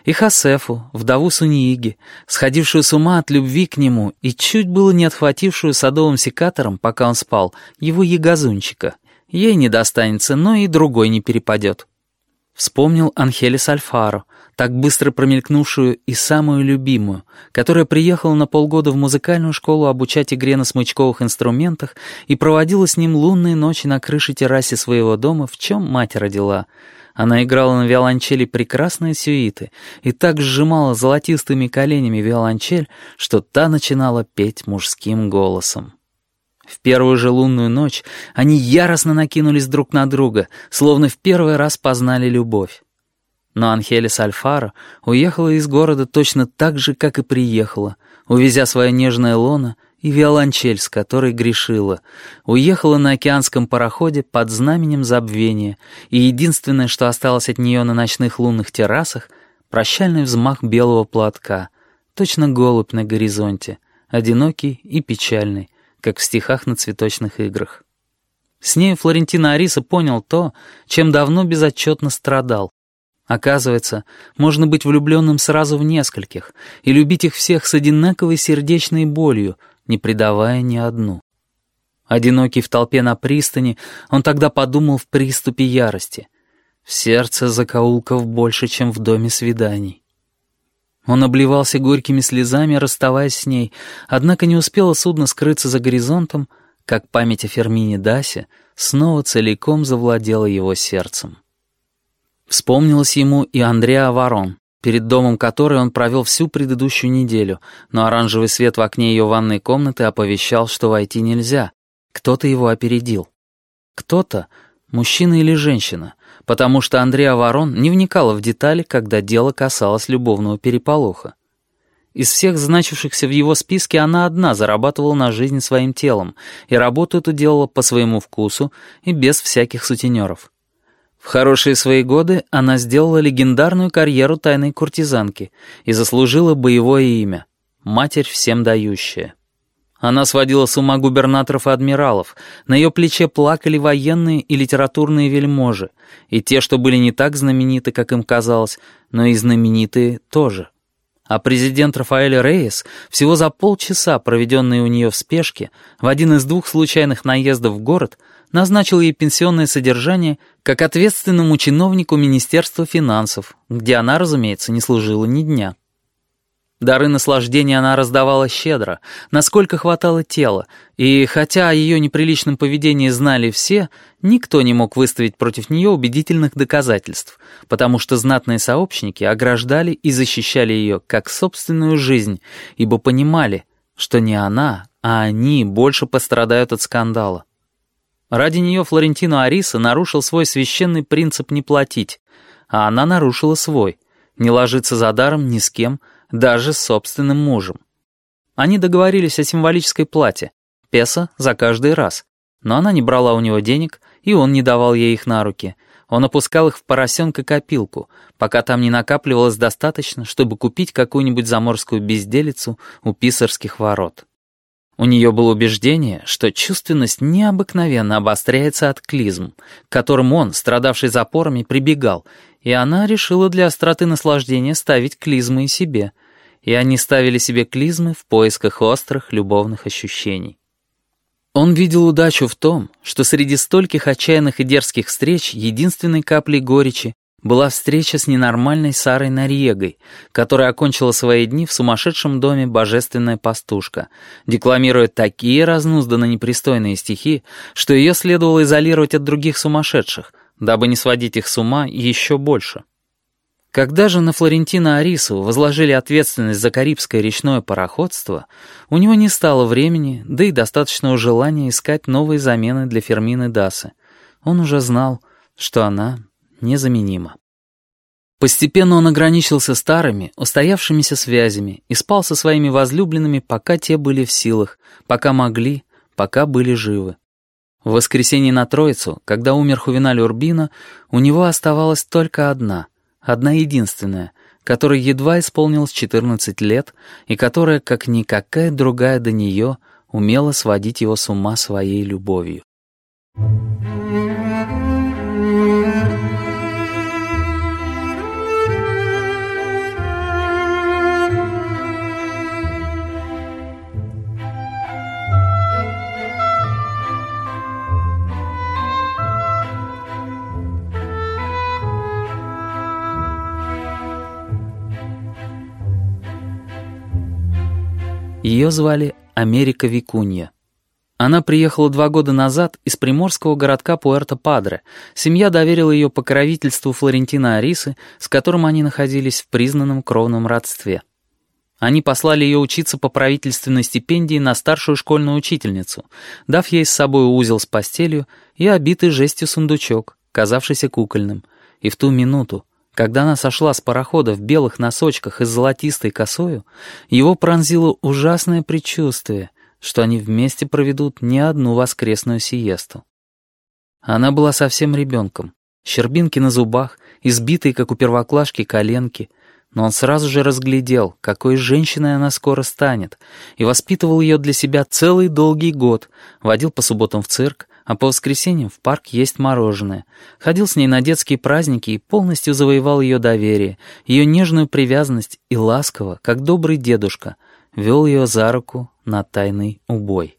и Хосефу, вдову Суньиги, сходившую с ума от любви к нему и чуть было не отхватившую садовым секатором, пока он спал, его ягозунчика. Ей не достанется, но и другой не перепадет. Вспомнил Анхелес Альфаро, так быстро промелькнувшую и самую любимую, которая приехала на полгода в музыкальную школу обучать игре на смычковых инструментах и проводила с ним лунные ночи на крыше террасе своего дома, в чем мать родила. Она играла на виолончели прекрасные сюиты и так сжимала золотистыми коленями виолончель, что та начинала петь мужским голосом. В первую же лунную ночь они яростно накинулись друг на друга, словно в первый раз познали любовь. Но Анхелес Альфаро уехала из города точно так же, как и приехала, увезя свое нежное лоно и виолончель, с которой грешила. Уехала на океанском пароходе под знаменем забвения, и единственное, что осталось от нее на ночных лунных террасах — прощальный взмах белого платка, точно голубь на горизонте, одинокий и печальный, как в стихах на цветочных играх. С ней Флорентино Ариса понял то, чем давно безотчетно страдал. Оказывается, можно быть влюбленным сразу в нескольких и любить их всех с одинаковой сердечной болью, не предавая ни одну. Одинокий в толпе на пристани, он тогда подумал в приступе ярости. В сердце закоулков больше, чем в доме свиданий. Он обливался горькими слезами, расставаясь с ней, однако не успело судно скрыться за горизонтом, как память о Фермине Дасе снова целиком завладела его сердцем. Вспомнилось ему и Андреа Варон, перед домом которой он провел всю предыдущую неделю, но оранжевый свет в окне ее ванной комнаты оповещал, что войти нельзя. Кто-то его опередил. Кто-то, мужчина или женщина, потому что Андреа Варон не вникала в детали, когда дело касалось любовного переполоха. Из всех значившихся в его списке она одна зарабатывала на жизнь своим телом, и работу эту делала по своему вкусу и без всяких сутенеров. В хорошие свои годы она сделала легендарную карьеру тайной куртизанки и заслужила боевое имя — «Матерь всем дающая». Она сводила с ума губернаторов и адмиралов, на ее плече плакали военные и литературные вельможи, и те, что были не так знамениты, как им казалось, но и знаменитые тоже. А президент Рафаэль Рейес всего за полчаса, проведенные у нее в спешке, в один из 2 случайных наездов в город, назначил ей пенсионное содержание как ответственному чиновнику Министерства финансов, где она, разумеется, не служила ни дня. Дары наслаждения она раздавала щедро, насколько хватало тела, и хотя о ее неприличном поведении знали все, никто не мог выставить против нее убедительных доказательств, потому что знатные сообщники ограждали и защищали ее как собственную жизнь, ибо понимали, что не она, а они больше пострадают от скандала. Ради нее Флорентино Ариса нарушил свой священный принцип не платить, а она нарушила свой — не ложиться за даром ни с кем, даже с собственным мужем. Они договорились о символической плате — песо за каждый раз, но она не брала у него денег, и он не давал ей их на руки. Он опускал их в поросенка-копилку, пока там не накапливалось достаточно, чтобы купить какую-нибудь заморскую безделицу у писарских ворот. У нее было убеждение, что чувственность необыкновенно обостряется от клизм, к которым он, страдавший запорами, прибегал, и она решила для остроты наслаждения ставить клизмы и себе, и они ставили себе клизмы в поисках острых любовных ощущений. Он видел удачу в том, что среди стольких отчаянных и дерзких встреч единственной каплей горечи была встреча с ненормальной Сарой Нарьегой, которая окончила свои дни в сумасшедшем доме «Божественная пастушка», декламируя такие разнузданно непристойные стихи, что ее следовало изолировать от других сумасшедших, дабы не сводить их с ума еще больше. Когда же на Флорентино Арису возложили ответственность за карибское речное пароходство, у него не стало времени, да и достаточного желания искать новые замены для Фермины Дасы. Он уже знал, что она незаменима. Постепенно он ограничился старыми, устоявшимися связями и спал со своими возлюбленными, пока те были в силах, пока могли, пока были живы. В воскресенье на Троицу, когда умер Хувеналь Урбино, у него оставалась только одна единственная, которой едва исполнилось 14 лет и которая, как никакая другая до нее, умела сводить его с ума своей любовью. Ее звали Америка Викунья. Она приехала 2 года назад из приморского городка Пуэрто-Падре. Семья доверила ее покровительству Флорентина Арисы, с которым они находились в признанном кровном родстве. Они послали ее учиться по правительственной стипендии на старшую школьную учительницу, дав ей с собой узел с постелью и обитый жестью сундучок, казавшийся кукольным. И в ту минуту, когда она сошла с парохода в белых носочках и с золотистой косою, его пронзило ужасное предчувствие, что они вместе проведут не одну воскресную сиесту. Она была совсем ребенком, щербинки на зубах, избитые, как у первоклашки, коленки, но он сразу же разглядел, какой женщиной она скоро станет, и воспитывал ее для себя целый долгий год, водил по субботам в цирк, а по воскресеньям в парк есть мороженое, ходил с ней на детские праздники и полностью завоевал ее доверие, ее нежную привязанность и ласково, как добрый дедушка, вел ее за руку на тайный убой.